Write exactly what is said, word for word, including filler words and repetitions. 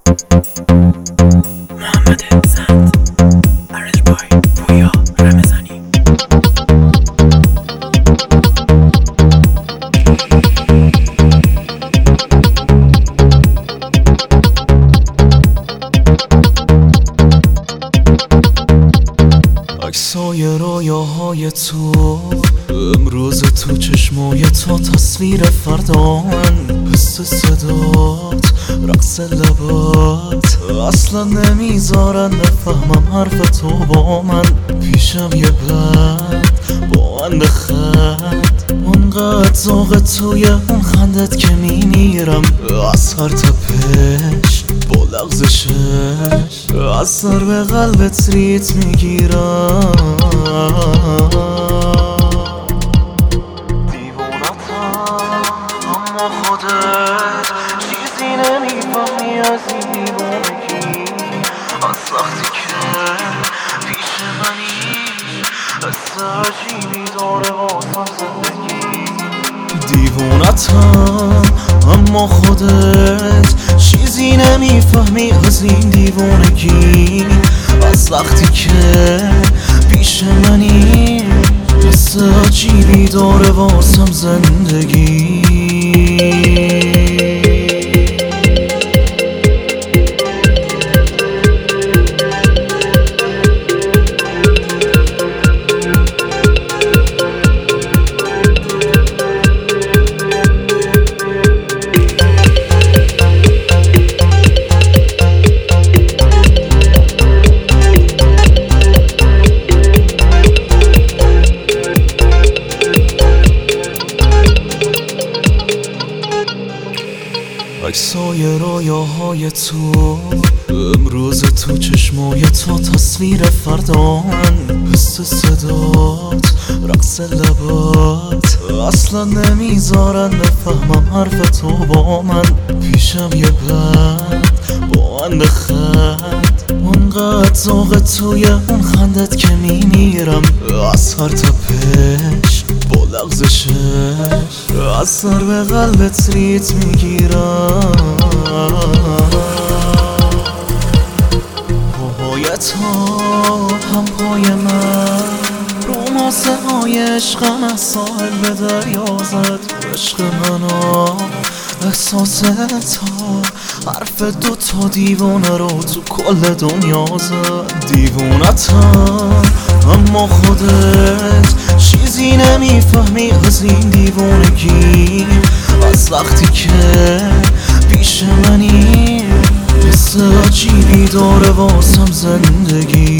محمد زند ارنج بای پویا رمضانی. عکسای رویاهای تو امروز تو چشمای تو تصویر فردان، حس صدات رقص لبات اصلا نمیذارن بفهمم حرف تو با من. پیشم یه بند با من بخند، اونقدر ذوق توی اون خندت که میمیرم از هر تپش با لغزشش، از سر به قلبت ریت میگیرم. اما خودت چیزی نمیفهمی از این دیوانگی، از وقتی که پیش منی حس عجیبی داره واسم زندگی. دیوونتم اما خودت چیزی نمیفهمی از این دیوانگی، از وقتی که پیش منی حس عجیبی داره واسم زندگی. عکسای رویاهای تو امروز تو چشمای تو تصویر فردان، حس صدات رقص لبات اصلا نمیذارن بفهمم حرف تو با من. پیشم یه بند با من بخند، اونقدر ذوق توی اون خندت که میمیرم از هر تپش با لغزشش، از سر به قلبت ریت میگیرم. پاهای تو هم پای من، روماسه های عشقم از ساحل به دریا زد. عشق منو احساس تا حرف دو تا دیوانه رو تو کل دنیا زد. دیوونتم اما خودت چیزی نمیفهمی از این دیوانگی، از وقتی که پیش منی حس عجیبی داره واسم زندگی.